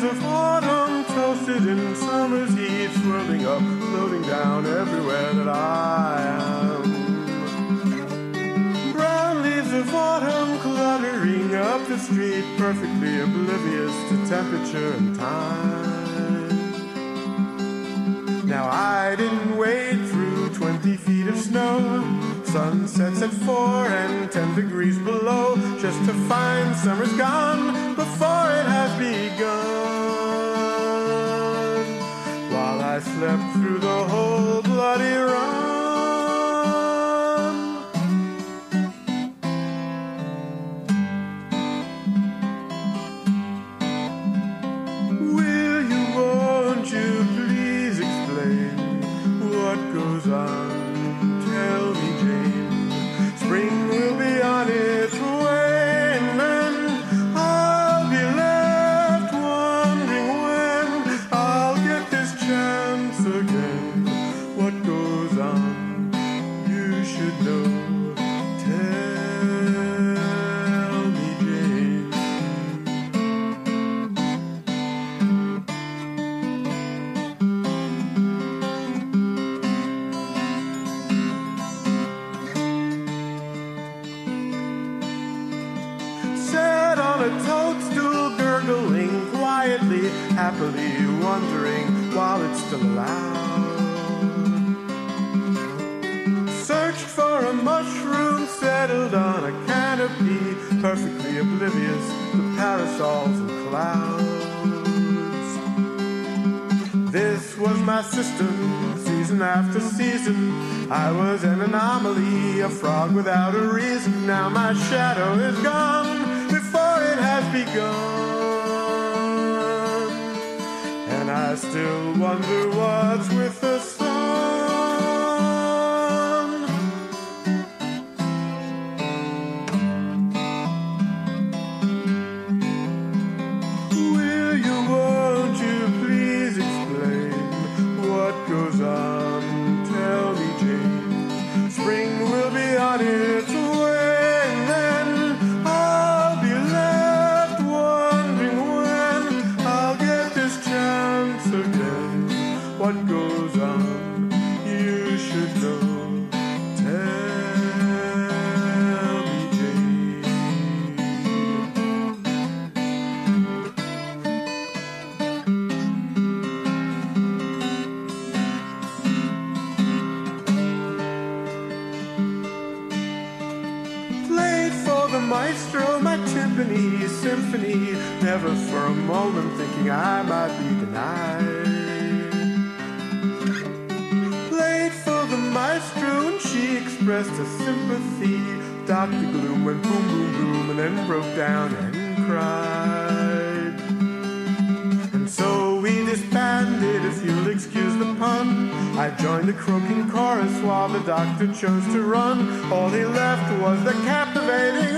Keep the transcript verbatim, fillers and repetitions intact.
of autumn toasted in summer's heat, swirling up, floating down everywhere that I am. Brown leaves of autumn cluttering up the street, perfectly oblivious to temperature and time. Now I didn't wade through twenty feet of snow, sunsets at four and ten degrees below, just to find summer's gone before it has begun. While I slept through the whole bloody run. Will you, won't you please explain what goes on? Tell me, Jane, spring will be on its way, and then I'll be left wondering when I'll get this chance again. What goes on, you should know. Tell me, Jane. Sat on a toadstool, gurgling quietly, happily wondering while it's still allowed. Searched for a mushroom, settled on a canopy, perfectly oblivious to parasols and clouds. This was my system, season after season. I was an anomaly, a frog without a reason. Now my shadow is gone before it has begun, and I still wonder what's with the sun. Will you, won't you please explain what goes on? Tell me, Jane, spring will be on its way, and then I'll be left wondering when I'll get this chance again. What goes on, you should know. Tell me, Jane. Played for the maestro my timpani symphony, never for a moment thinking I might be denied. Played for the maestro and she expressed a sympathy. Doctor Gloom went boom, boom, boom, and then broke down and cried. And so we disbanded, if you'll excuse the pun. I joined the croaking chorus while the doctor chose to run. All he left was the captivating